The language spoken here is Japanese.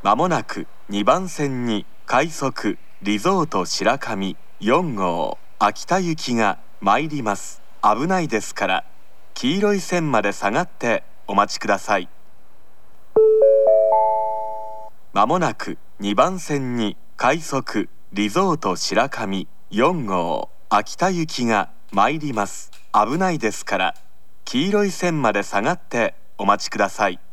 まもなく2番線に快速リゾート白神4号秋田行きが参ります。危ないですから黄色い線まで下がってお待ちください。まもなく2番線に快速リゾート白神4号秋田行きが参ります。危ないですから黄色い線まで下がってお待ちください。